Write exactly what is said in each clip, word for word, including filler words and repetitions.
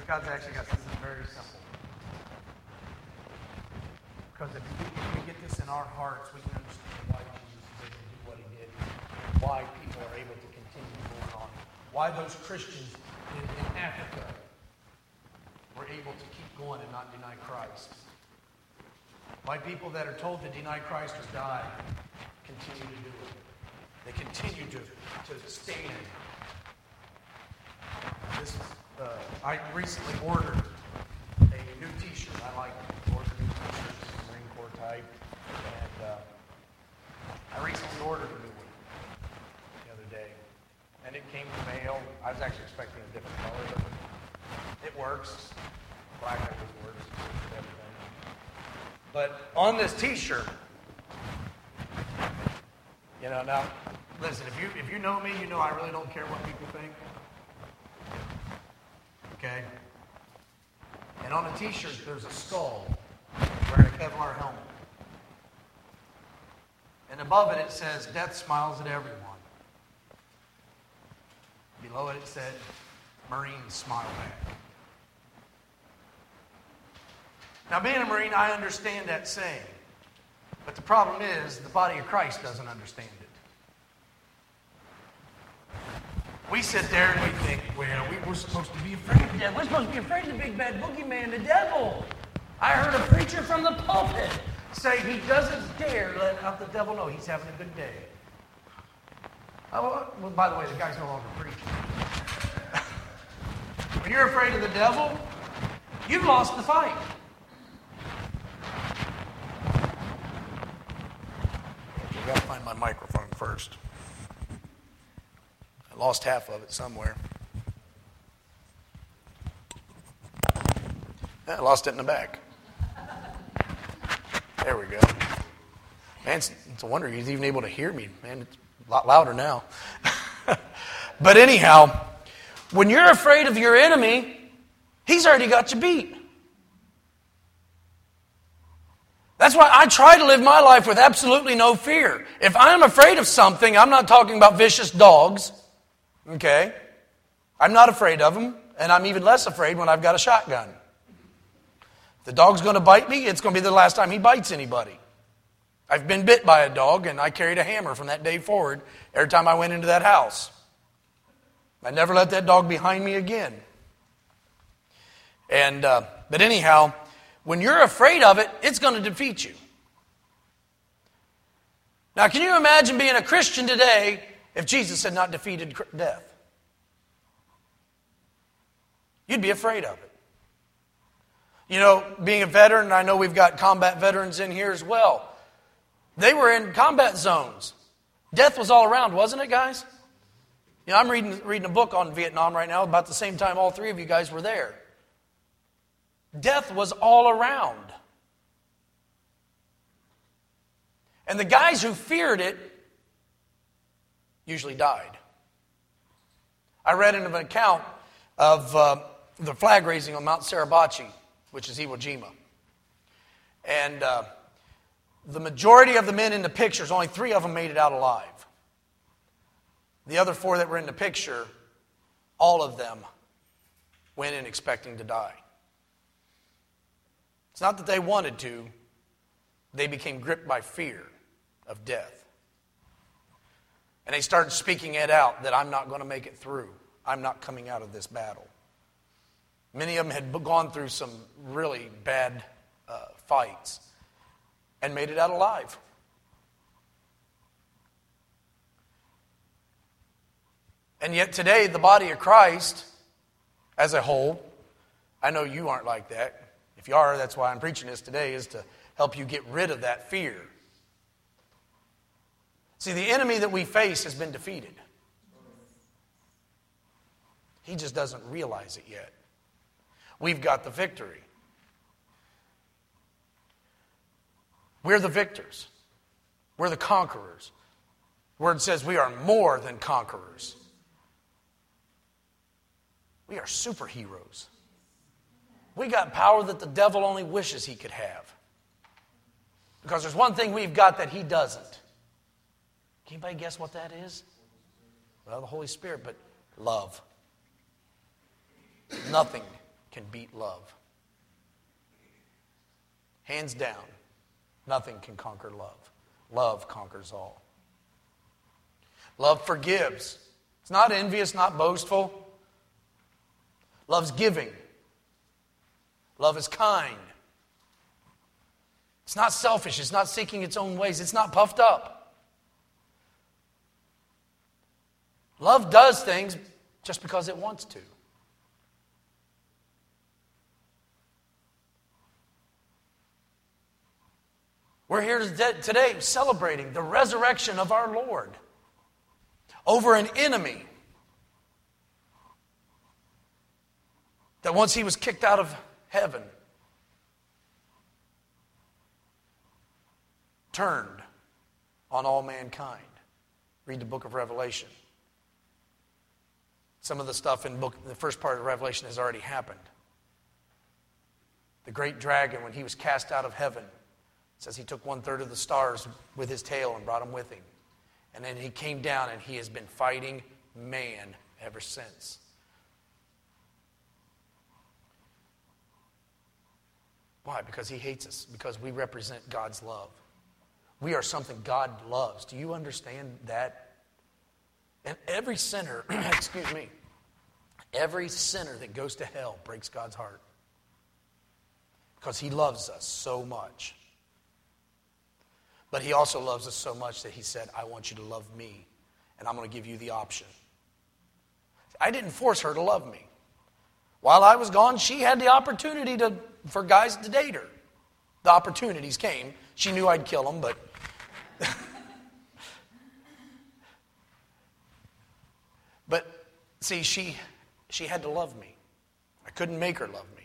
God's actually got something very simple. Because if we, if we get this in our hearts, we can understand why Jesus is able to do what he did, why people are able to continue going on, why those Christians in, in Africa were able to keep going and not deny Christ. Why people that are told to deny Christ or die continue to do it. They continue to, to stand. This, uh, I recently ordered a new T-shirt. I like ordered new T-shirts, Marine Corps type, and uh, I recently ordered a new one the other day, and it came in the mail. I was actually expecting a different color, but it works. Black always works. Everything. But on this T-shirt, you know, now listen. If you if you know me, you know I really don't care what people think. Okay? And on a T-shirt, there's a skull wearing a Kevlar helmet. And above it, it says, "Death smiles at everyone." Below it, it said, "Marines smile back." Now, being a Marine, I understand that saying. But the problem is, the body of Christ doesn't understand it. We sit there and we think, well, we were supposed to be afraid of death. We're supposed to be afraid of the big bad boogeyman, the devil. I heard a preacher from the pulpit say he doesn't dare let out the devil know he's having a good day. Oh, well, by the way, the guy's no longer preaching. When you're afraid of the devil, you've lost the fight. I've got to find my microphone first. I lost half of it somewhere. I lost it in the back. There we go. Man, it's, it's a wonder he's even able to hear me. Man, it's a lot louder now. But anyhow, when you're afraid of your enemy, he's already got you beat. That's why I try to live my life with absolutely no fear. If I'm afraid of something, I'm not talking about vicious dogs. Okay? I'm not afraid of them, and I'm even less afraid when I've got a shotgun. If the dog's going to bite me, it's going to be the last time he bites anybody. I've been bit by a dog, and I carried a hammer from that day forward every time I went into that house. I never let that dog behind me again. And uh, but anyhow, when you're afraid of it, it's going to defeat you. Now, can you imagine being a Christian today if Jesus had not defeated death? You'd be afraid of it. You know, being a veteran, I know we've got combat veterans in here as well. They were in combat zones. Death was all around, wasn't it, guys? You know, I'm reading, reading a book on Vietnam right now. About the same time all three of you guys were there. Death was all around. And the guys who feared it usually died. I read in an account of uh, the flag raising on Mount Suribachi, which is Iwo Jima. And uh, the majority of the men in the pictures, only three of them made it out alive. The other four that were in the picture, all of them went in expecting to die. It's not that they wanted to. They became gripped by fear of death. And they started speaking it out that I'm not going to make it through. I'm not coming out of this battle. Many of them had gone through some really bad uh, fights and made it out alive. And yet today, the body of Christ as a whole, I know you aren't like that. If you are, that's why I'm preaching this today, is to help you get rid of that fear. See, the enemy that we face has been defeated. He just doesn't realize it yet. We've got the victory. We're the victors. We're the conquerors. The word says we are more than conquerors. We are superheroes. We got power that the devil only wishes he could have. Because there's one thing we've got that he doesn't. Can anybody guess what that is? Well, the Holy Spirit, but love. Nothing can beat love. Hands down, nothing can conquer love. Love conquers all. Love forgives. It's not envious, not boastful. Love's giving. Love is kind. It's not selfish. It's not seeking its own ways. It's not puffed up. Love does things just because it wants to. We're here today celebrating the resurrection of our Lord over an enemy that once he was kicked out of heaven, turned on all mankind. Read the book of Revelation. Some of the stuff in book, the first part of Revelation has already happened. The great dragon, when he was cast out of heaven, says he took one third of the stars with his tail and brought them with him. And then he came down and he has been fighting man ever since. Why? Because he hates us. Because we represent God's love. We are something God loves. Do you understand that? And every sinner, excuse me, every sinner that goes to hell breaks God's heart. Because he loves us so much. But he also loves us so much that he said, I want you to love me, and I'm going to give you the option. I didn't force her to love me. While I was gone, she had the opportunity to for guys to date her. The opportunities came. She knew I'd kill them, but... but, see, she, she had to love me. I couldn't make her love me.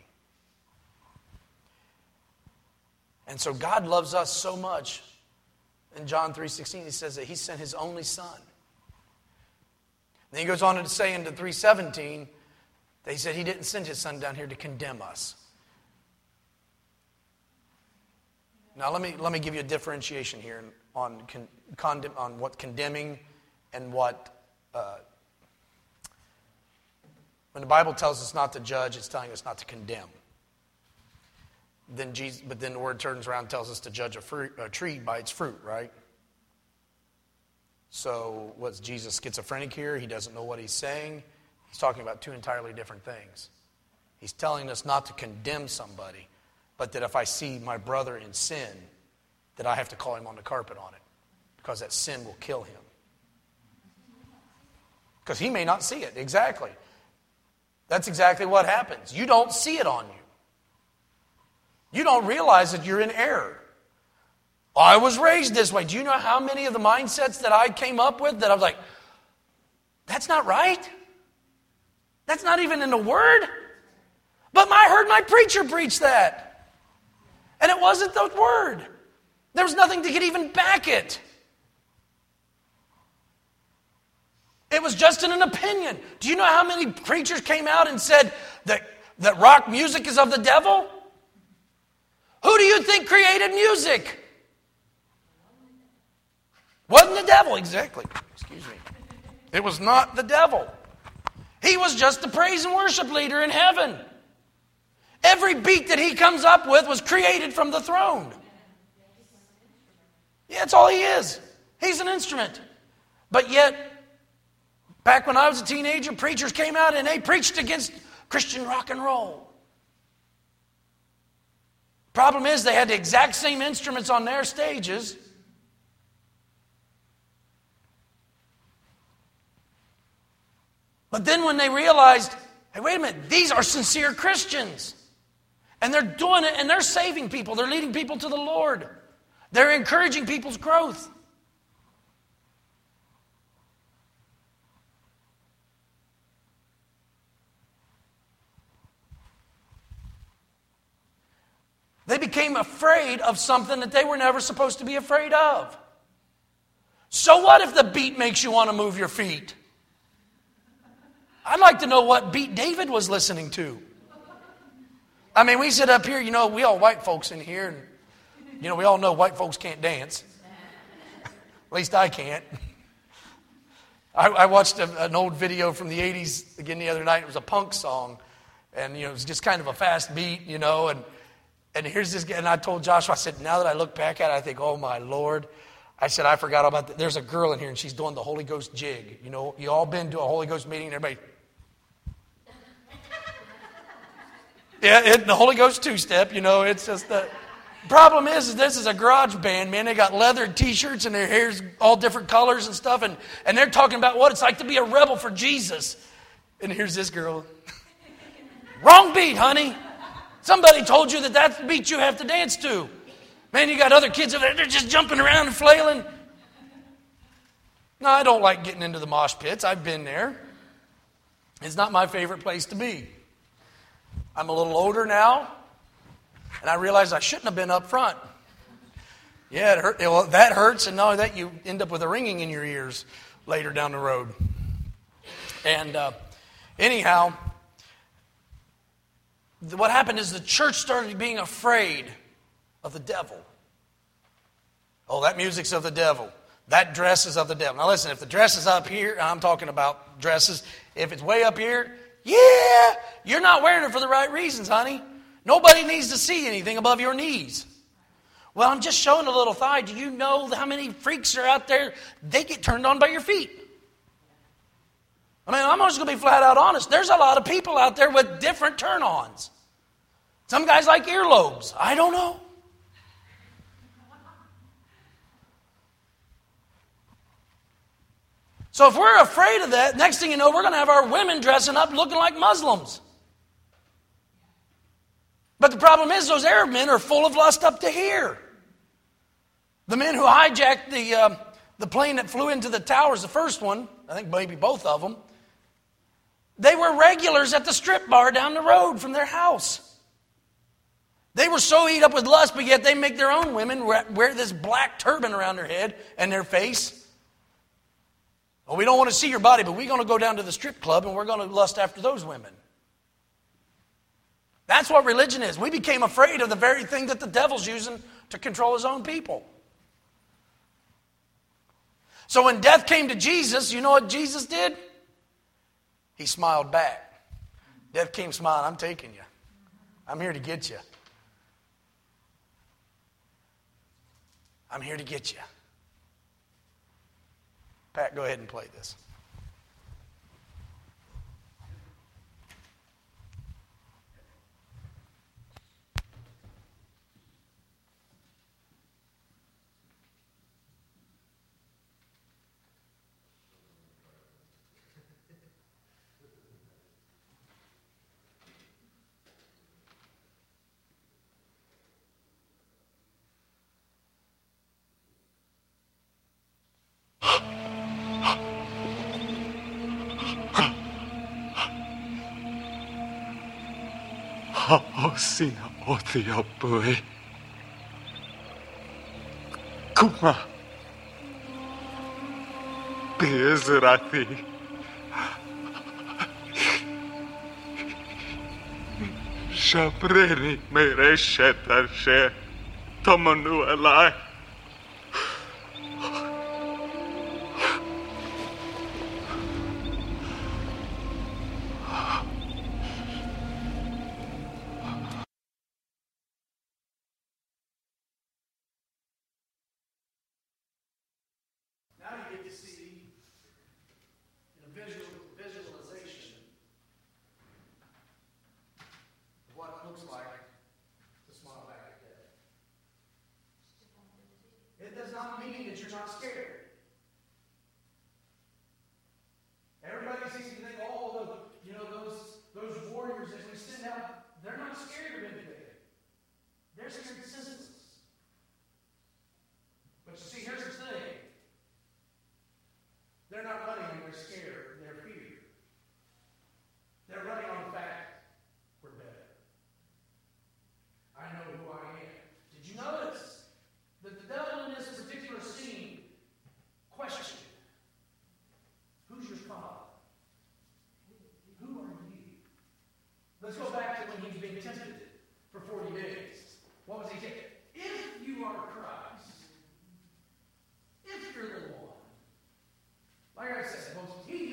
And so God loves us so much. In John three sixteen, he says that he sent his only son. Then he goes on to say into three seventeen that he said he didn't send his son down here to condemn us. Now let me let me give you a differentiation here on con, condemn, on what condemning and what uh, when the Bible tells us not to judge, it's telling us not to condemn. Then Jesus, but then the word turns around and tells us to judge a, fruit, a tree by its fruit, right? So was Jesus schizophrenic here? He doesn't know what he's saying. He's talking about two entirely different things. He's telling us not to condemn somebody, but that if I see my brother in sin, that I have to call him on the carpet on it, because that sin will kill him. Because he may not see it. Exactly. That's exactly what happens. You don't see it on you. You don't realize that you're in error. I was raised this way. Do you know how many of the mindsets that I came up with that I was like, that's not right? That's not even in the Word? But I heard my preacher preach that. And it wasn't the Word. There was nothing that could even back it. It was just in an opinion. Do you know how many preachers came out and said that, that rock music is of the devil? Who do you think created music? Wasn't the devil, exactly. Excuse me. It was not the devil. He was just the praise and worship leader in heaven. Every beat that he comes up with was created from the throne. Yeah, that's all he is. He's an instrument. But yet, back when I was a teenager, preachers came out and they preached against Christian rock and roll. Problem is, they had the exact same instruments on their stages. But then when they realized, hey, wait a minute, these are sincere Christians. And they're doing it, and they're saving people. They're leading people to the Lord. They're encouraging people's growth. They became afraid of something that they were never supposed to be afraid of. So what if the beat makes you want to move your feet? I'd like to know what beat David was listening to. I mean, we sit up here, you know, we all white folks in here, and, you know, we all know white folks can't dance. At least I can't. I, I watched a, an old video from the eighties again the other night. It was a punk song. And, you know, it was just kind of a fast beat, you know, and and here's this guy, and I told Joshua, I said, now that I look back at it, I think, oh, my Lord. I said, I forgot about that. There's a girl in here, and she's doing the Holy Ghost jig. You know, you all been to a Holy Ghost meeting, and everybody... Yeah, it, the Holy Ghost two-step, you know, it's just the... Problem is, is this is a garage band, man. They got leathered T-shirts, and their hair's all different colors and stuff, and, and they're talking about what it's like to be a rebel for Jesus. And here's this girl. Wrong beat, honey. Somebody told you that that's the beat you have to dance to. Man, you got other kids over there, they're just jumping around and flailing. No, I don't like getting into the mosh pits. I've been there. It's not my favorite place to be. I'm a little older now, and I realize I shouldn't have been up front. Yeah, it hurt. Well, that hurts, and not only that, you end up with a ringing in your ears later down the road. And uh, anyhow, what happened is the church started being afraid of the devil. Oh, that music's of the devil. That dress is of the devil. Now listen, if the dress is up here, I'm talking about dresses. If it's way up here, yeah, you're not wearing it for the right reasons, honey. Nobody needs to see anything above your knees. Well, I'm just showing a little thigh. Do you know how many freaks are out there? They get turned on by your feet. I mean, I'm just going to be flat out honest. There's a lot of people out there with different turn-ons. Some guys like earlobes. I don't know. So if we're afraid of that, next thing you know, we're going to have our women dressing up looking like Muslims. But the problem is those Arab men are full of lust up to here. The men who hijacked the, uh, the plane that flew into the towers, the first one, I think maybe both of them, they were regulars at the strip bar down the road from their house. They were so eat up with lust, but yet they make their own women wear this black turban around their head and their face. Well, we don't want to see your body, but we're going to go down to the strip club and we're going to lust after those women. That's what religion is. We became afraid of the very thing that the devil's using to control his own people. So when death came to Jesus, you know what Jesus did? He smiled back. Death came smiling, I'm taking you. I'm here to get you. I'm here to get you. Pat, go ahead and play this. Oh, sinä otia pui. Kuma. Bezrati. Shapreni mereshetar she. Tomanu alai. Let's go back to when he's being tempted for forty days. What was he saying? If you are Christ, if you're the one, like I said, folks, he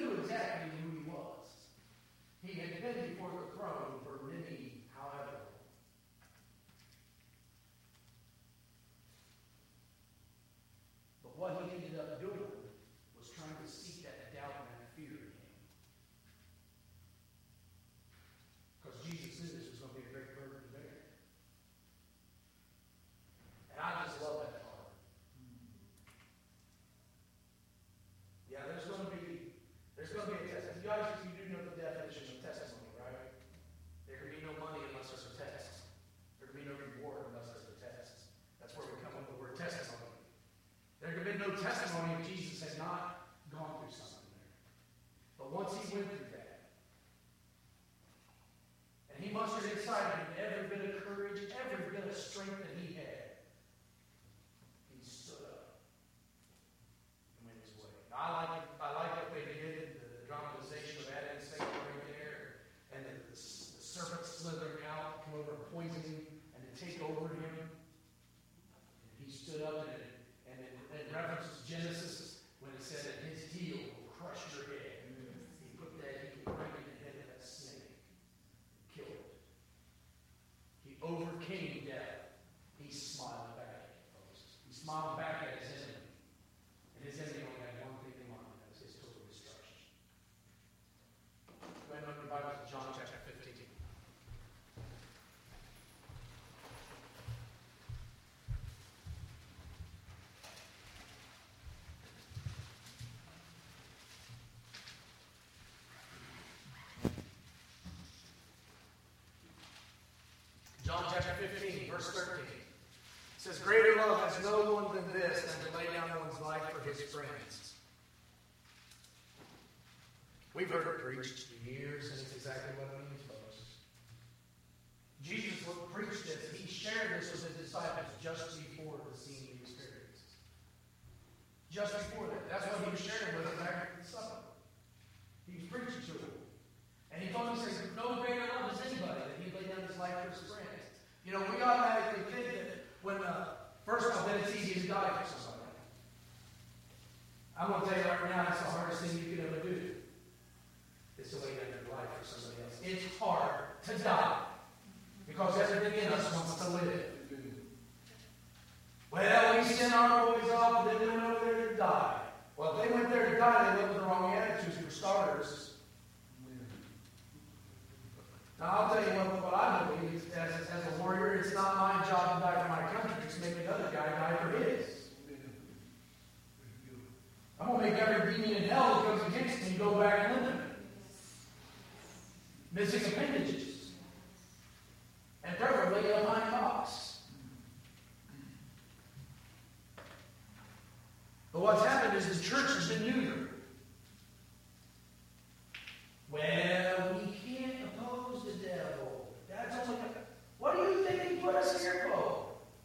chapter fifteen, verse thirteen. It says, greater love has no one than this, than to lay down one's life for his friends. We've heard it preached for years, and it's exactly what it means, folks. Jesus preached this. He shared this with his disciples just before the scene he experienced. Just before that. That's what he was sharing with them back at the supper. He was preaching to them. And he told them, he says, no greater love is anybody that he laid down his life for his friends. You know, we automatically think that when, uh, first of all, that it's easy to die for somebody. I'm going to tell you right now, it's the hardest thing you can ever do. Is to lay down your life for somebody else. It's hard to die. Because everything in us wants to live. Well, we send our boys off, and then they went over there to die. Well, if they went there to die, they went with the wrong attitudes for starters. Now, I'll tell you what, what I believe as, as a warrior, it's not my job to die for my country, it's to make another guy die for his. I'm going to make every demon in hell that comes against me go back and live in it. Missing appendages. And preferably a behind box. But what's happened is the church has been neutered. Well, we can't oppose the devil. That's only. What do you think he put us here for?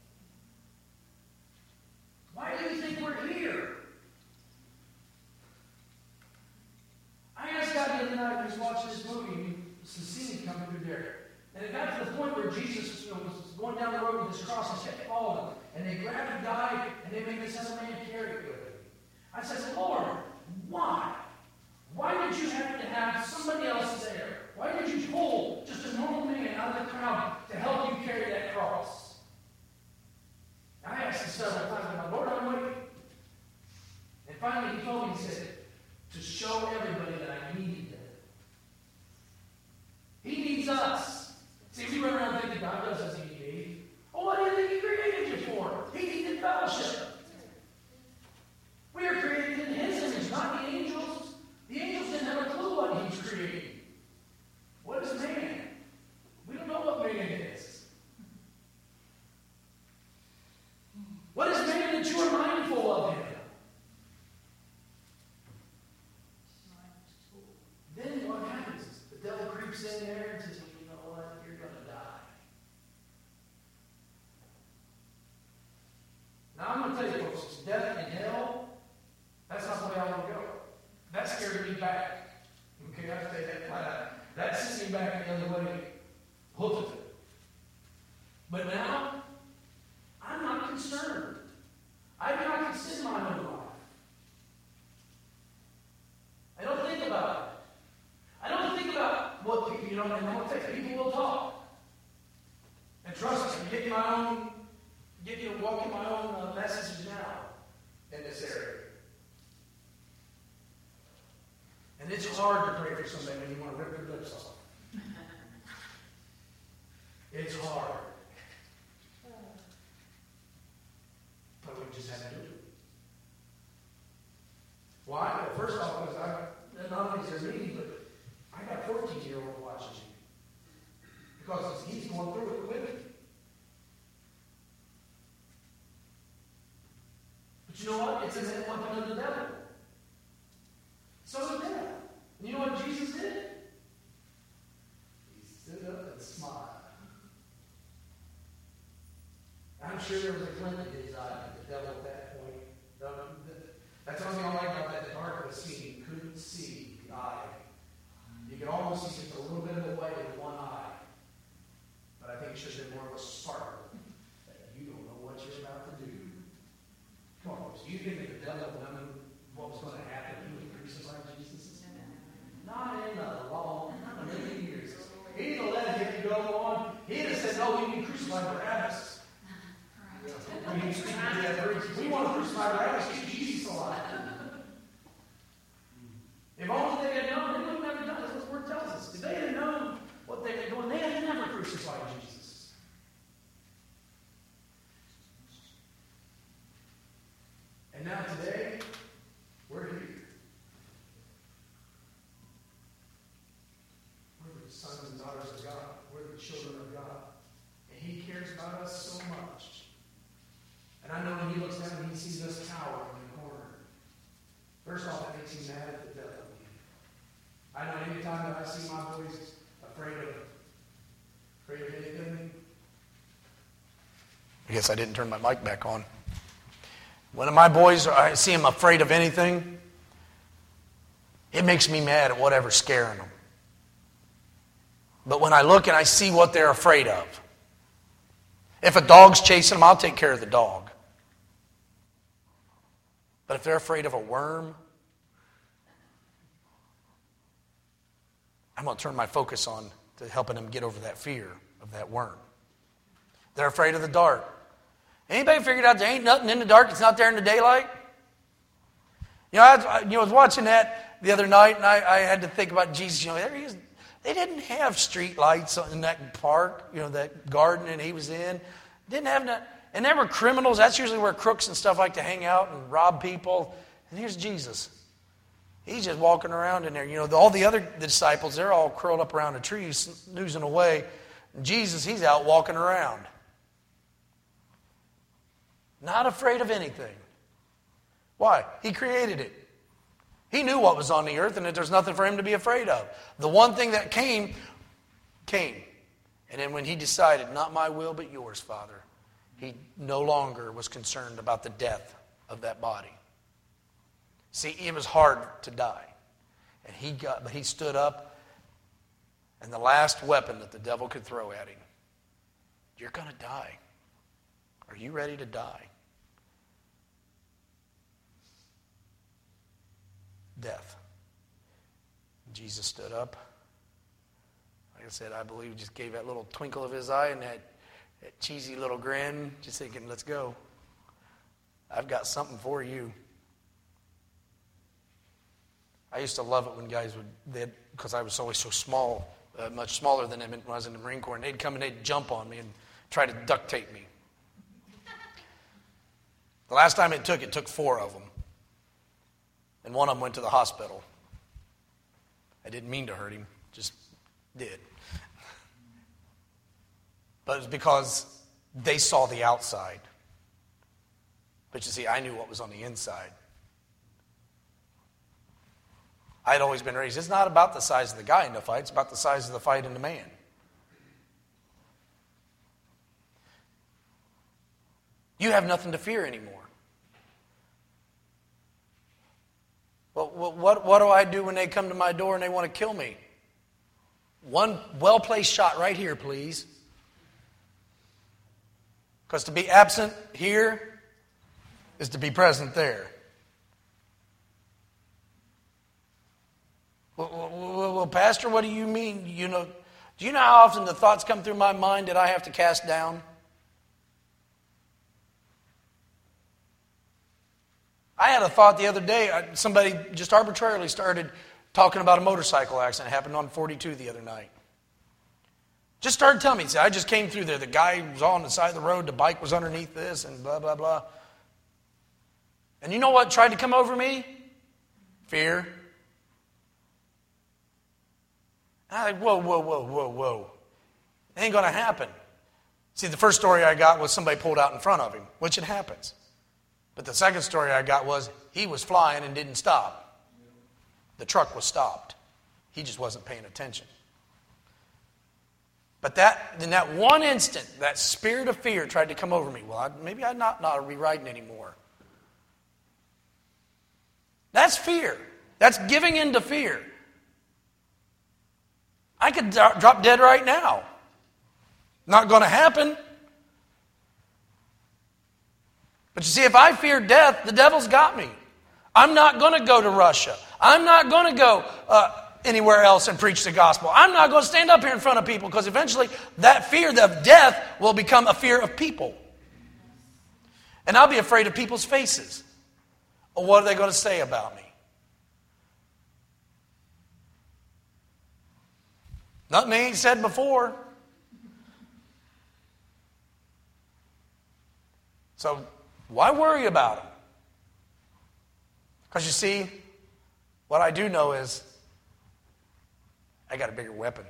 Why do you think we're here? I asked God the other night, I was watching this movie, it's the scene coming through there. And it got to the point where Jesus, you know, was going down the road with his cross and kept falling. And they grabbed a guy and they made this other man carry it with him. I said, Lord, why? Why did you have to have somebody else there? Why did you pull just a normal man out of the crowd to help you carry that cross? I asked him several times, I'm like, Lord, I'm waiting. And finally he told me, he said, to show everybody that I needed them. He needs us. See, we run around thinking God doesn't need me. Well, what do you think he created you for? He needed fellowship. We are created in his image, not the angels. The angels didn't have a clue what he was creating. What is man? We don't know what man is. What is man that you are mindful of him? Then what happens? The devil creeps in there and says, well, you know what? You're going to die. Now, I'm going to tell you, folks, death and hell, that's not the way I want to go. That scared me back. Okay, I have to say that flat out. That sent me back the other way. Hooked it. But now, I'm not concerned. I do not consider my own life. I don't think about it. I don't think about what people, you know, and I'm going to tell you, people will talk. And trust me, I'm getting my own, getting to walk in my own uh, message now in this area. And it's hard to pray for somebody when you want to rip their lips off. It's hard. But we just have to do it. Why? Well, first off, because I, not only is there me, but I got a fourteen-year-old watching you. Because he's going through it with me. But you know what? It's a weapon of the devil. So is death. And you know what Jesus did? He stood up and smiled. I'm sure there was a glint in his eye at the devil at that point. That's the only thing I like about that darkness scene. You couldn't see the eye. You could almost see just a little bit of the way with one eye. But I think it should have been more of a sparkle that you don't know what you're about to do. Come on, folks. Do you think that the devil knew what was going to happen? He would crucify Jesus? Not in a long, not a million years. He'd have let him go on. He'd have said, no, we need to crucify Barabbas. We, need to we want to crucify Barabbas, keep Jesus alive. makes me mad at the devil. I know anytime that I see my boys afraid of, afraid of anything. I guess I didn't turn my mic back on. When my boys, I see them afraid of anything, it makes me mad at whatever's scaring them. But when I look and I see what they're afraid of, if a dog's chasing them, I'll take care of the dog. But if they're afraid of a worm, I'm going to turn my focus on to helping them get over that fear of that worm. They're afraid of the dark. Anybody figured out there ain't nothing in the dark that's not there in the daylight? You know, I, you know, I was watching that the other night, and I, I had to think about Jesus. You know, there he is. They didn't have street lights in that park, you know, that garden that he was in. Didn't have that. And there were criminals. That's usually where crooks and stuff like to hang out and rob people. And here's Jesus. He's just walking around in there. You know, all the other disciples, they're all curled up around a tree, snoozing away. And Jesus, he's out walking around. Not afraid of anything. Why? He created it. He knew what was on the earth and that there's nothing for him to be afraid of. The one thing that came, came. And then when he decided, not my will but yours, Father, he no longer was concerned about the death of that body. See, it was hard to die. And he got, but he stood up, and the last weapon that the devil could throw at him, you're going to die. Are you ready to die? Death. Jesus stood up. Like I said, I believe just gave that little twinkle of his eye and that, that cheesy little grin, just thinking, let's go. I've got something for you. I used to love it when guys would, because I was always so small, uh, much smaller than them when I was in the Marine Corps, and they'd come and they'd jump on me and try to duct tape me. The last time it took, it took four of them. And one of them went to the hospital. I didn't mean to hurt him, just did. But it was because they saw the outside. But you see, I knew what was on the inside. I'd always been raised, it's not about the size of the guy in the fight, it's about the size of the fight in the man. You have nothing to fear anymore. Well, what, what do I do when they come to my door and they want to kill me? One well-placed shot right here, please. Because to be absent here is to be present there. Well, well, well, Pastor, what do you mean? You know, do you know how often the thoughts come through my mind that I have to cast down? I had a thought the other day. Somebody just arbitrarily started talking about a motorcycle accident. It happened on forty-two the other night. Just started telling me. See, I just came through there. The guy was on the side of the road. The bike was underneath this and blah, blah, blah. And you know what tried to come over me? Fear. And I was like, whoa, whoa, whoa, whoa, whoa. It ain't going to happen. See, the first story I got was somebody pulled out in front of him, which it happens. But the second story I got was he was flying and didn't stop. The truck was stopped. He just wasn't paying attention. But that in that one instant, that spirit of fear tried to come over me. Well, I, maybe I'm not, not be riding anymore. That's fear. That's giving in to fear. I could do- drop dead right now. Not going to happen. But you see, if I fear death, the devil's got me. I'm not going to go to Russia. I'm not going to go uh, anywhere else and preach the gospel. I'm not going to stand up here in front of people because eventually that fear of death will become a fear of people. And I'll be afraid of people's faces. Or what are they going to say about me? Nothing they ain't said before. So why worry about them? Because you see, what I do know is I got a bigger weapon.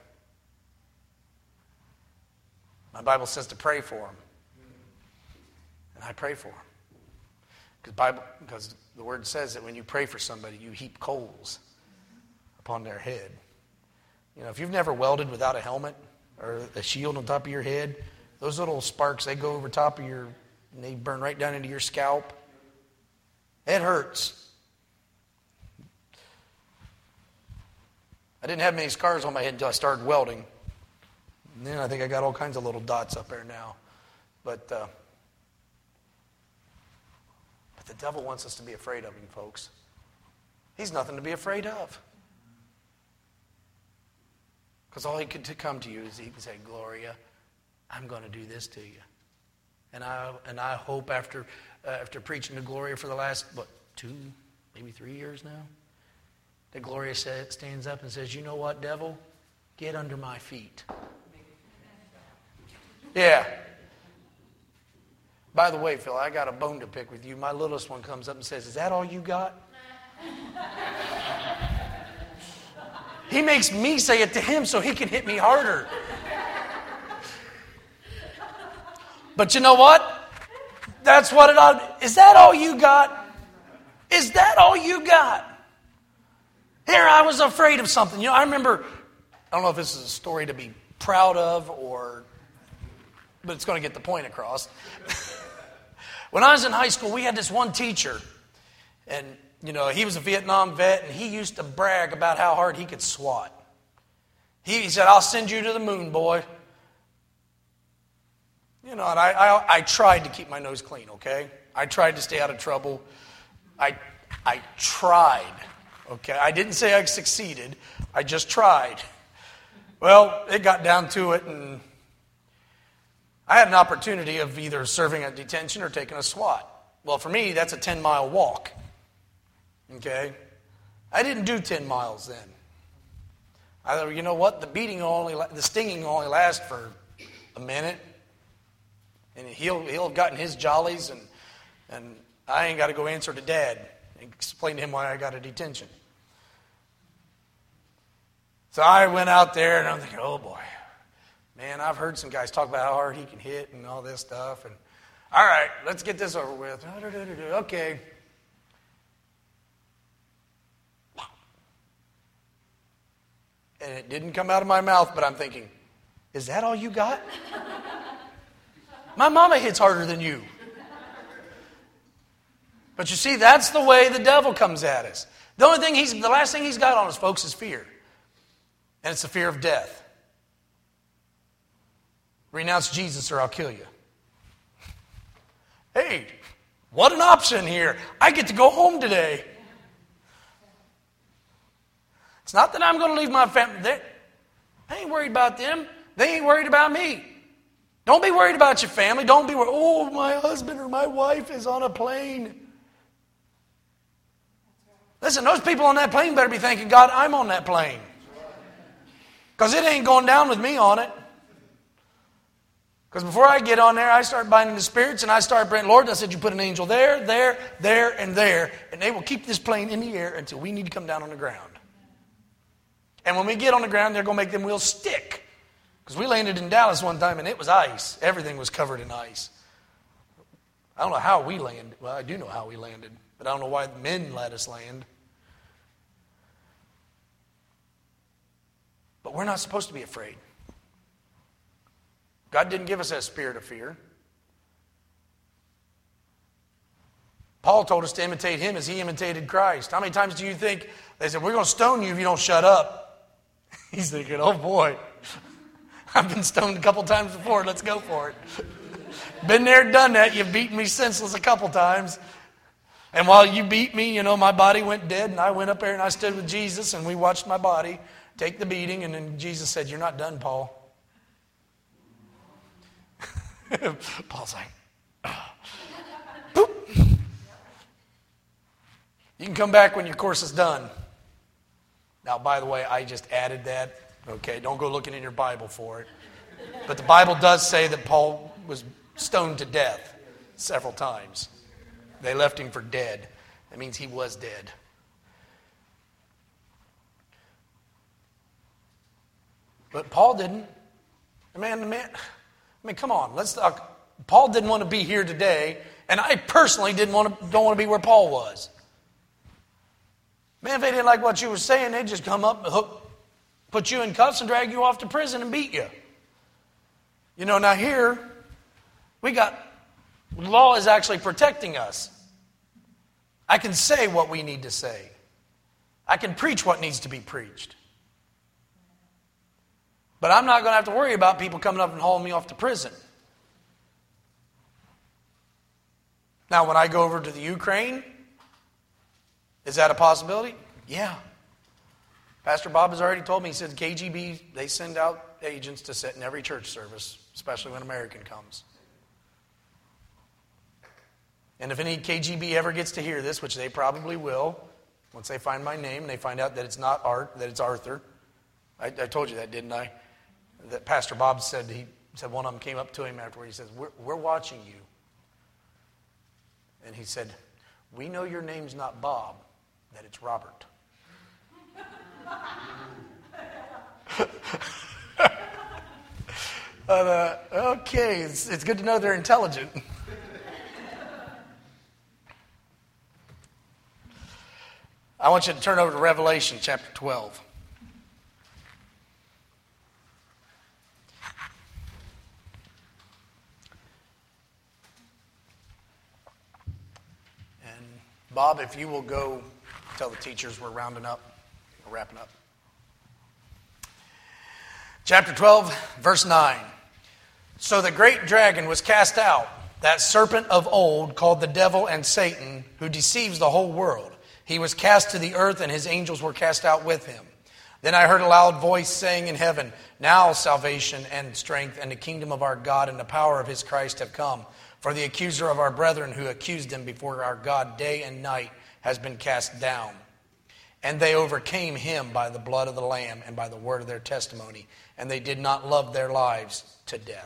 My Bible says to pray for them. And I pray for them. Because Bible, because the Word says that when you pray for somebody, you heap coals upon their head. You know, if you've never welded without a helmet or a shield on top of your head, those little sparks, they go over top of your, and they burn right down into your scalp. It hurts. I didn't have many scars on my head until I started welding. And then I think I got all kinds of little dots up there now. But, uh, but the devil wants us to be afraid of him, folks. He's nothing to be afraid of. Because all he could to come to you is he can say, Gloria, I'm going to do this to you. And I and I hope after uh, after preaching to Gloria for the last, what, two, maybe three years now, that Gloria said, stands up and says, you know what, devil? Get under my feet. Yeah. By the way, Phil, I got a bone to pick with you. My littlest one comes up and says, is that all you got? He makes me say it to him so he can hit me harder. But you know what? That's what it ought to be. Is that all you got? Is that all you got? Here, I was afraid of something. You know, I remember, I don't know if this is a story to be proud of or, but it's going to get the point across. When I was in high school, we had this one teacher, and you know, he was a Vietnam vet, and he used to brag about how hard he could swat. He said, I'll send you to the moon, boy. You know, and I, I, I tried to keep my nose clean, okay? I tried to stay out of trouble. I, I tried, okay? I didn't say I succeeded. I just tried. Well, it got down to it, and I had an opportunity of either serving at detention or taking a SWAT. Well, for me, that's a ten-mile walk. Okay? I didn't do ten miles then. I thought, you know what? The beating will only, the stinging will only last for a minute. And he'll, he'll have gotten his jollies, and, and I ain't got to go answer to Dad and explain to him why I got a detention. So I went out there, and I'm thinking, oh boy. Man, I've heard some guys talk about how hard he can hit and all this stuff. And all right, let's get this over with. Okay. And it didn't come out of my mouth, but I'm thinking, is that all you got? My mama hits harder than you. But you see, that's the way the devil comes at us. The only thing he's, the last thing he's got on us, folks, is fear. And it's the fear of death. Renounce Jesus or I'll kill you. Hey, what an option here. I get to go home today. It's not that I'm going to leave my family. They, I ain't worried about them. They ain't worried about me. Don't be worried about your family. Don't be worried, oh, my husband or my wife is on a plane. Listen, those people on that plane better be thanking God I'm on that plane. Because it ain't going down with me on it. Because before I get on there, I start binding the spirits and I start praying, Lord, I said you put an angel there, there, there, and there, and they will keep this plane in the air until we need to come down on the ground. And when we get on the ground, they're going to make them wheels stick. Because we landed in Dallas one time and it was ice. Everything was covered in ice. I don't know how we landed. Well, I do know how we landed, but I don't know why the men let us land. But we're not supposed to be afraid. God didn't give us that spirit of fear. Paul told us to imitate him as he imitated Christ. How many times do you think they said, we're going to stone you if you don't shut up? He's thinking, oh boy, I've been stoned a couple times before. Let's go for it. Been there, done that. You've beaten me senseless a couple times. And while you beat me, you know, my body went dead and I went up there and I stood with Jesus and we watched my body take the beating. And then Jesus said, you're not done, Paul. Paul's like, oh. Boop. You can come back when your course is done. Now, by the way, I just added that. Okay, don't go looking in your Bible for it. But the Bible does say that Paul was stoned to death several times. They left him for dead. That means he was dead. But Paul didn't. Man, man, I mean, come on. Let's talk. Paul didn't want to be here today And I personally didn't want to, don't want to be where Paul was. Man, if they didn't like what you were saying, they'd just come up and hook, put you in cuffs and drag you off to prison and beat you. You know, now here, we got, law is actually protecting us. I can say what we need to say. I can preach what needs to be preached. But I'm not going to have to worry about people coming up and hauling me off to prison. Now, when I go over to the Ukraine, is that a possibility? Yeah. Pastor Bob has already told me, he said K G B, they send out agents to sit in every church service, especially when American comes. And if any K G B ever gets to hear this, which they probably will, once they find my name and they find out that it's not Art, that it's Arthur. I, I told you that, didn't I? That Pastor Bob said, he said one of them came up to him afterward. He says, we're, we're watching you. And he said, we know your name's not Bob, that it's Robert. uh, okay, it's, it's good to know they're intelligent. I want you to turn over to Revelation chapter twelve. And Bob, if you will go tell the teachers we're rounding up, we're wrapping up. Chapter twelve, verse nine. So the great dragon was cast out, that serpent of old called the devil and Satan, who deceives the whole world. He was cast to the earth, and his angels were cast out with him. Then I heard a loud voice saying in heaven, now salvation and strength and the kingdom of our God and the power of his Christ have come. For the accuser of our brethren who accused him before our God day and night has been cast down. And they overcame him by the blood of the Lamb and by the word of their testimony. And they did not love their lives to death.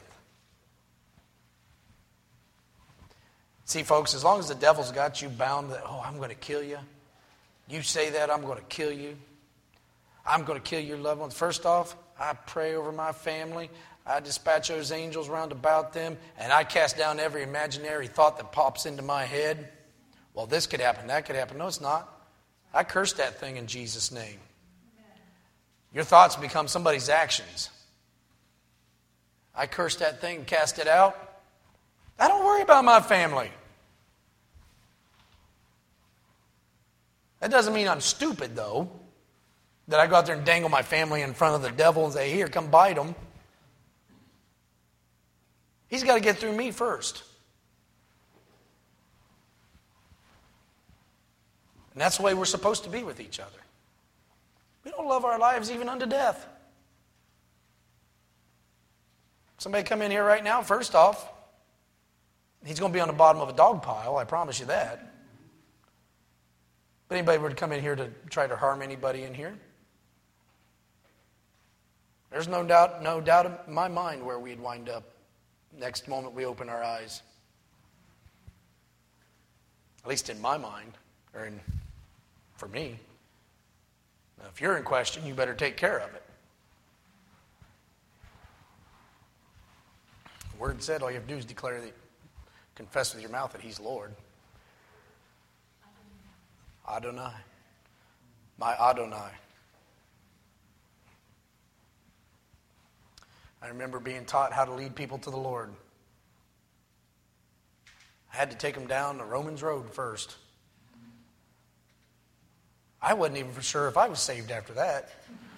See, folks, as long as the devil's got you bound that, oh, I'm going to kill you. You say that, I'm going to kill you. I'm going to kill your loved ones. First off, I pray over my family. I dispatch those angels round about them. And I cast down every imaginary thought that pops into my head. Well, this could happen, that could happen. No, it's not. I curse that thing in Jesus' name. Your thoughts become somebody's actions. I curse that thing, cast it out. I don't worry about my family. That doesn't mean I'm stupid, though, that I go out there and dangle my family in front of the devil and say, here, come bite them. He's got to get through me first. And that's the way we're supposed to be with each other. We don't love our lives even unto death. Somebody come in here right now, first off, he's going to be on the bottom of a dog pile, I promise you that. But anybody were to come in here to try to harm anybody in here, there's no doubt, no doubt in my mind where we'd wind up next moment we open our eyes. At least in my mind, or in, for me. Now, if you're in question, you better take care of it. The word said all you have to do is declare that, confess with your mouth that he's Lord. Adonai. My Adonai. I remember being taught how to lead people to the Lord. I had to take them down the Romans Road first. I wasn't even for sure if I was saved after that.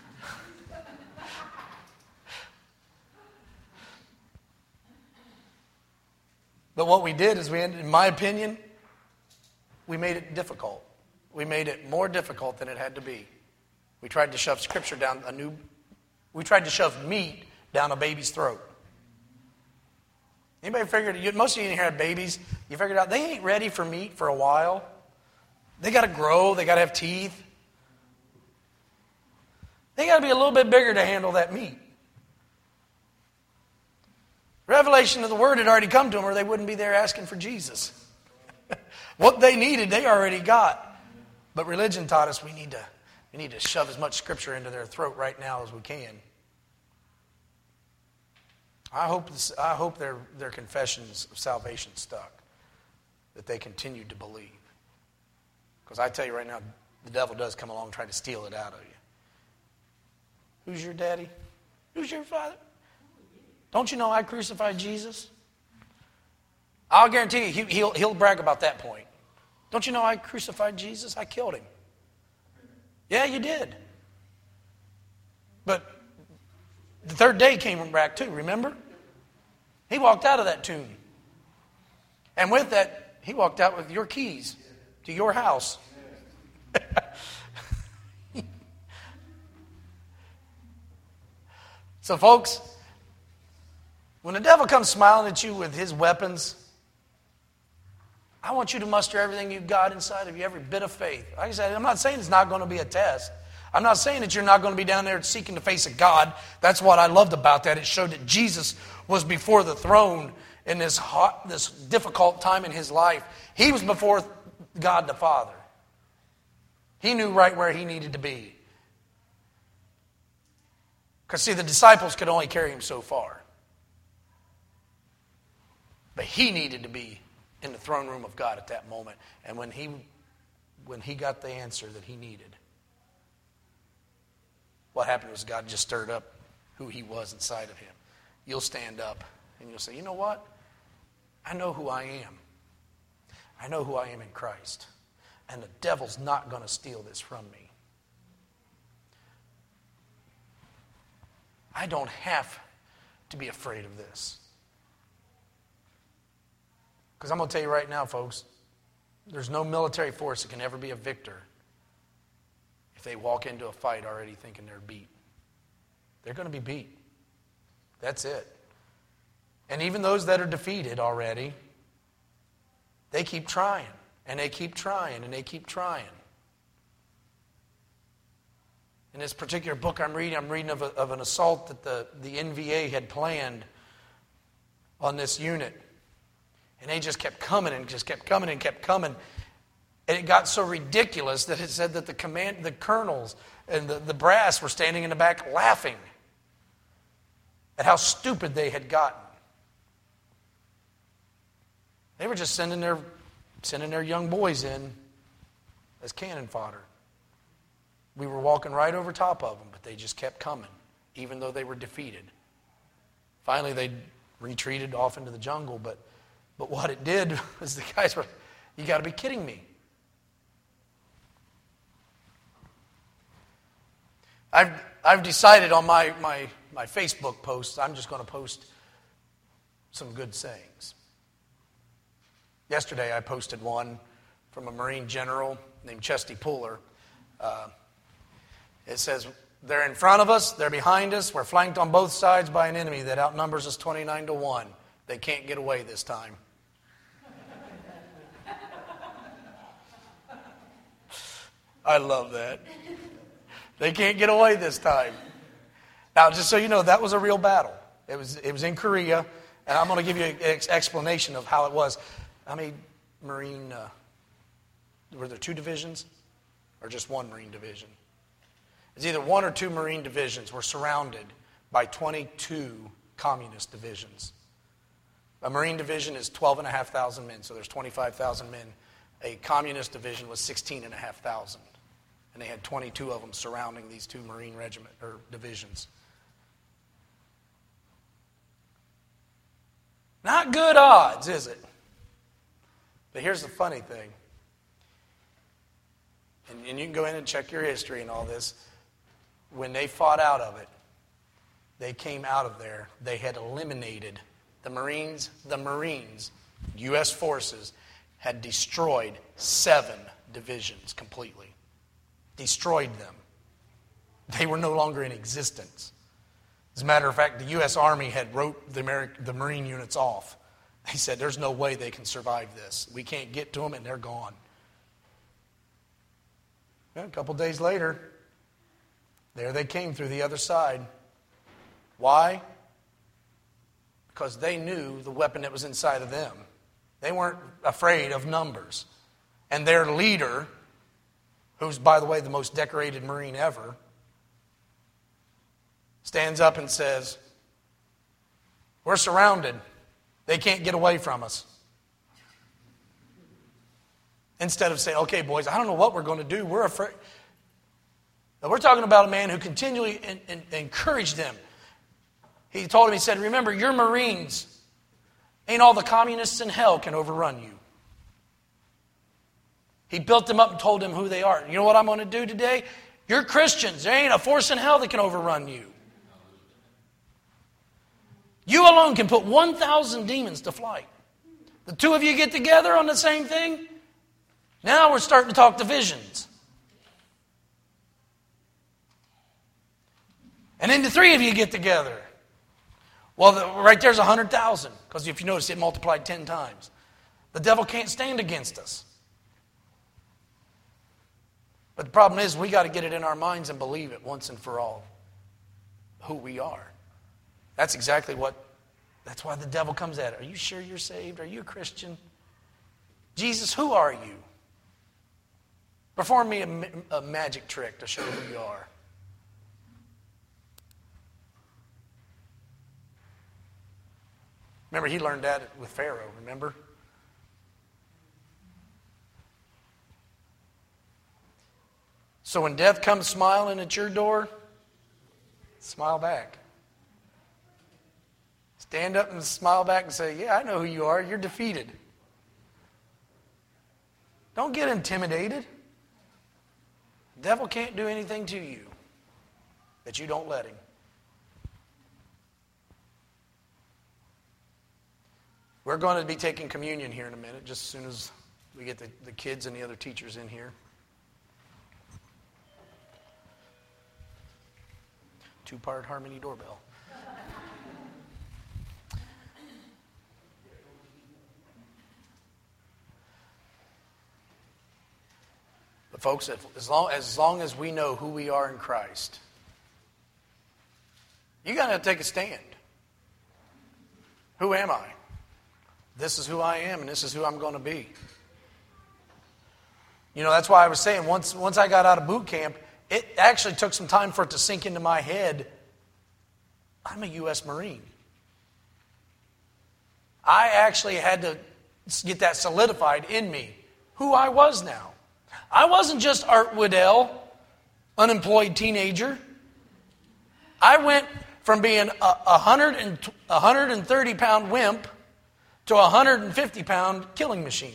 But what we did is we ended, in my opinion, we made it difficult. We made it more difficult than it had to be. We tried to shove scripture down a new, we tried to shove meat down a baby's throat. Anybody figured, most of you in here have babies, you figured out they ain't ready for meat for a while. They got to grow, they got to have teeth. They got to be a little bit bigger to handle that meat. Revelation of the word had already come to them or they wouldn't be there asking for Jesus. What they needed, they already got. But religion taught us we need to we need to shove as much scripture into their throat right now as we can. I hope this, I hope their their confessions of salvation stuck. that they continued to believe. Because I tell you right now, the devil does come along and try to steal it out of you. Who's your daddy? Who's your father? Don't you know I crucified Jesus? I'll guarantee you, he, he'll, he'll brag about that point. Don't you know I crucified Jesus? I killed him. Yeah, you did. But the third day came back too, remember? He walked out of that tomb. And with that, he walked out with your keys to your house. So folks, when the devil comes smiling at you with his weapons, I want you to muster everything you've got inside of you, every bit of faith. Like I said, I'm not saying it's not going to be a test. I'm not saying that you're not going to be down there seeking the face of God. That's what I loved about that. It showed that Jesus was before the throne in this hot, this difficult time in his life. He was before God the Father. He knew right where he needed to be. Because, see, the disciples could only carry him so far. But he needed to be in the throne room of God at that moment. And when he, when he got the answer that he needed, what happened was God just stirred up who he was inside of him. You'll stand up and you'll say, you know what? I know who I am. I know who I am in Christ. And the devil's not going to steal this from me. I don't have to be afraid of this. Because I'm going to tell you right now, folks, there's no military force that can ever be a victor if they walk into a fight already thinking they're beat. They're going to be beat. That's it. And even those that are defeated already, they keep trying, and they keep trying, and they keep trying. In this particular book I'm reading, I'm reading of, a, of an assault that the, the N V A had planned on this unit. And they just kept coming and just kept coming and kept coming. And it got so ridiculous that it said that the command, the colonels and the, the brass were standing in the back laughing at how stupid they had gotten. They were just sending their, sending their young boys in as cannon fodder. We were walking right over top of them, but they just kept coming, even though they were defeated. Finally, they retreated off into the jungle, but, but what it did was the guys were, you got to be kidding me. I've, I've decided on my, my, my Facebook posts, I'm just going to post some good sayings. Yesterday, I posted one from a Marine general named Chesty Puller. Uh, It says, they're in front of us, they're behind us, we're flanked on both sides by an enemy that outnumbers us twenty-nine to one. They can't get away this time. I love that. They can't get away this time. Now, just so you know, that was a real battle. It was, it was in Korea, and I'm going to give you an explanation of how it was. How many Marine, uh, were there two divisions? Or just one Marine division? It's either one or two Marine divisions were surrounded by twenty-two communist divisions. A Marine division is twelve and a half thousand men, so there's twenty-five thousand men. A communist division was sixteen and a half thousand. And they had twenty-two of them surrounding these two Marine regiment or divisions. Not good odds, is it? But here's the funny thing. And, and you can go in and check your history and all this. When they fought out of it, they came out of there. They had eliminated the Marines. The Marines, U S forces, had destroyed seven divisions completely. Destroyed them. They were no longer in existence. As a matter of fact, the U S Army had wrote the, Ameri- the Marine units off. They said, there's no way they can survive this. We can't get to them, and they're gone. Well, a couple days later, there they came through the other side. Why? Because they knew the weapon that was inside of them. They weren't afraid of numbers. And their leader, who's, by the way, the most decorated Marine ever, stands up and says, we're surrounded. They can't get away from us. Instead of saying, okay, boys, I don't know what we're going to do. We're afraid. Now, we're talking about a man who continually in, in, encouraged them. He told him, he said, remember, you're Marines. Ain't all the communists in hell can overrun you. He built them up and told them who they are. You know what I'm going to do today? You're Christians. There ain't a force in hell that can overrun you. You alone can put one thousand demons to flight. The two of you get together on the same thing. Now we're starting to talk divisions. And then the three of you get together. Well, the, right there's one hundred thousand. Because if you notice, it multiplied ten times. The devil can't stand against us. But the problem is, we got to get it in our minds and believe it once and for all. Who we are. That's exactly what, that's why the devil comes at it. Are you sure you're saved? Are you a Christian? Jesus, who are you? Perform me a, a magic trick to show who you are. Remember, he learned that with Pharaoh, remember? So when death comes smiling at your door, smile back. Stand up and smile back and say, yeah, I know who you are. You're defeated. Don't get intimidated. The devil can't do anything to you that you don't let him. We're going to be taking communion here in a minute, just as soon as we get the, the kids and the other teachers in here. Two-part harmony doorbell. But folks, as long, as long as we know who we are in Christ, you got to take a stand. Who am I? This is who I am, and this is who I'm going to be. You know, that's why I was saying, once, once I got out of boot camp, it actually took some time for it to sink into my head. I'm a U S Marine. I actually had to get that solidified in me, who I was now. I wasn't just Art Woodell, unemployed teenager. I went from being a one hundred thirty pound wimp to a one hundred fifty pound killing machine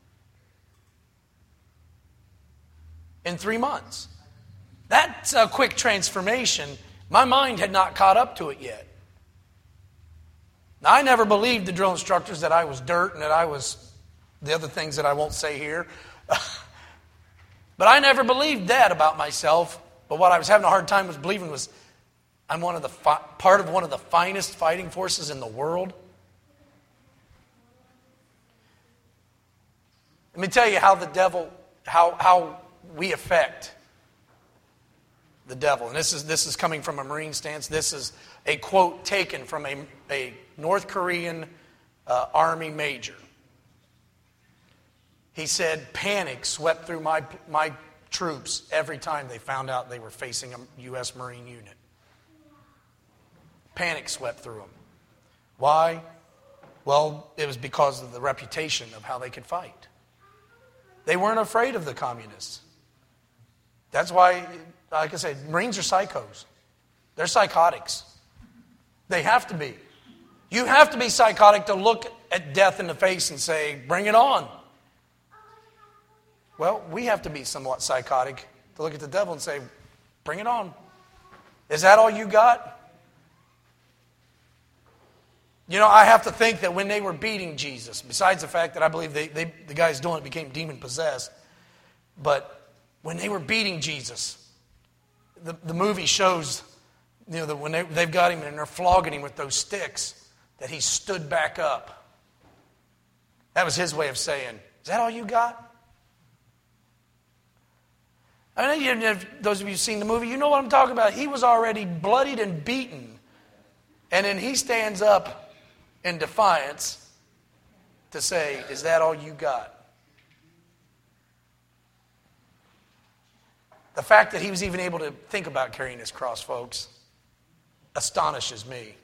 in three months. That's a quick transformation. My mind had not caught up to it yet. Now, I never believed the drill instructors that I was dirt and that I was the other things that I won't say here. But I never believed that about myself. But what I was having a hard time was believing was I'm one of the fi- part of one of the finest fighting forces in the world. Let me tell you how the devil, how how we affect the devil. And this is this is coming from a Marine stance. This is a quote taken from a, a North Korean uh, Army major. He said, panic swept through my my troops every time they found out they were facing a U S Marine unit. Panic swept through them. Why? Well, it was because of the reputation of how they could fight. They weren't afraid of the communists. That's why, like I said, Marines are psychos. They're psychotics. They have to be. You have to be psychotic to look at death in the face and say, bring it on. Well, we have to be somewhat psychotic to look at the devil and say, bring it on. Is that all you got? You know, I have to think that when they were beating Jesus, besides the fact that I believe they, they, the guys doing it became demon-possessed, but when they were beating Jesus, the, the movie shows, you know, that when they, they've got him and they're flogging him with those sticks, that he stood back up. That was his way of saying, is that all you got? I know you, if those of you who've seen the movie, you know what I'm talking about. He was already bloodied and beaten. And then he stands up in defiance to say, is that all you got? The fact that he was even able to think about carrying his cross, folks, astonishes me.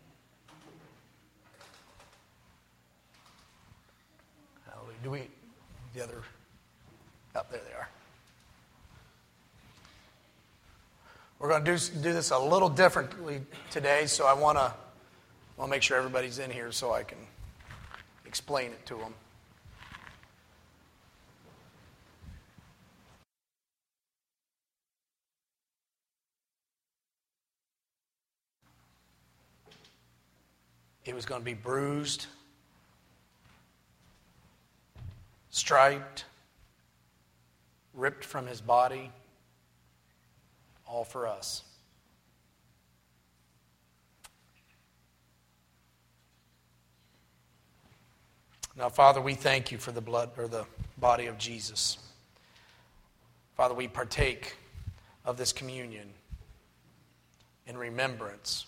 Hallelujah. Do we, the other, up there they are. We're going to do, do this a little differently today, so I want to want to make sure everybody's in here so I can explain it to them. He was going to be bruised, striped, ripped from his body, all for us. Now, Father, we thank you for the blood or the body of Jesus. Father, we partake of this communion in remembrance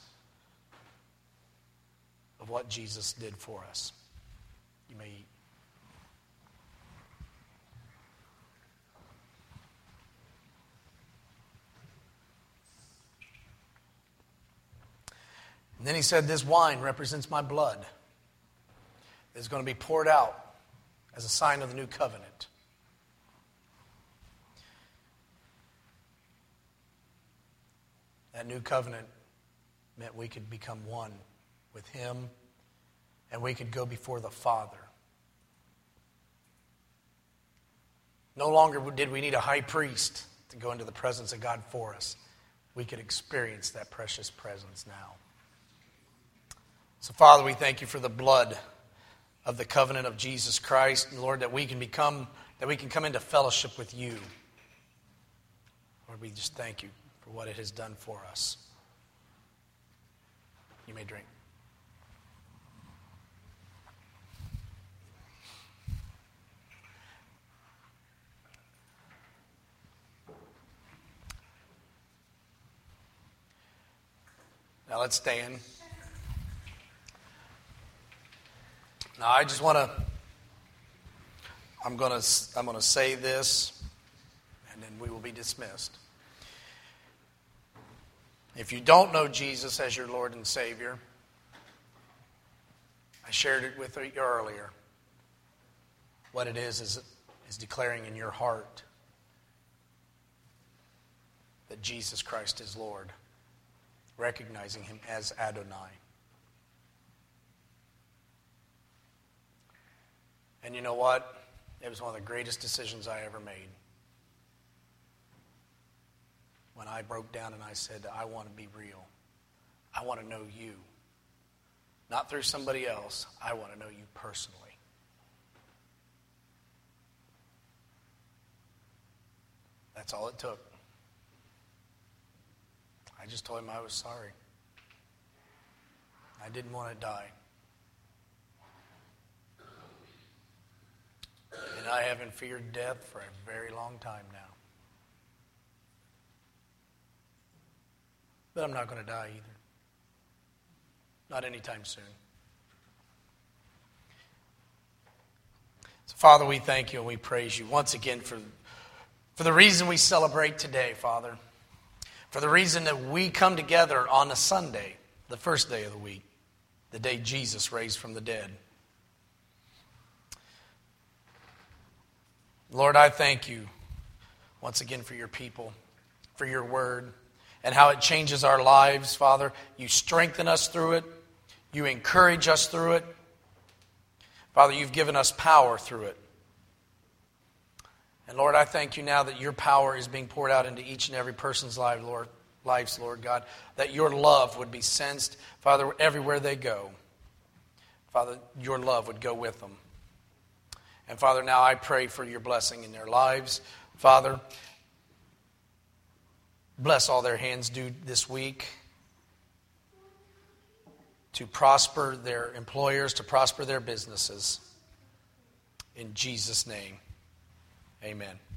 of what Jesus did for us. You may eat. And then he said, this wine represents my blood. It's going to be poured out as a sign of the new covenant. That new covenant meant we could become one with him, and we could go before the Father. No longer did we need a high priest to go into the presence of God for us. We could experience that precious presence now. So, Father, we thank you for the blood of the covenant of Jesus Christ, and Lord, that we can become, that we can come into fellowship with you. Lord, we just thank you for what it has done for us. You may drink. Now let's stand. Now I just want to, I'm going to, I'm going to say this, and then we will be dismissed. If you don't know Jesus as your Lord and Savior, I shared it with you earlier. What it is is, is declaring in your heart that Jesus Christ is Lord, recognizing him as Adonai. And you know what? It was one of the greatest decisions I ever made. When I broke down and I said, I want to be real. I want to know you. Not through somebody else. I want to know you personally. That's all it took. I just told him I was sorry. I didn't want to die. And I haven't feared death for a very long time now. But I'm not going to die either. Not anytime soon. So, Father, we thank you and we praise you once again for, for the reason we celebrate today, Father. For the reason that we come together on a Sunday, the first day of the week, the day Jesus raised from the dead. Lord, I thank you once again for your people, for your word, and how it changes our lives, Father. You strengthen us through it. You encourage us through it. Father, you've given us power through it. And Lord, I thank you now that your power is being poured out into each and every person's life, Lord, lives, Lord God, that your love would be sensed, Father, everywhere they go. Father, your love would go with them. And Father, now I pray for your blessing in their lives. Father, bless all their hands do this week to prosper their employers, to prosper their businesses. In Jesus' name, amen.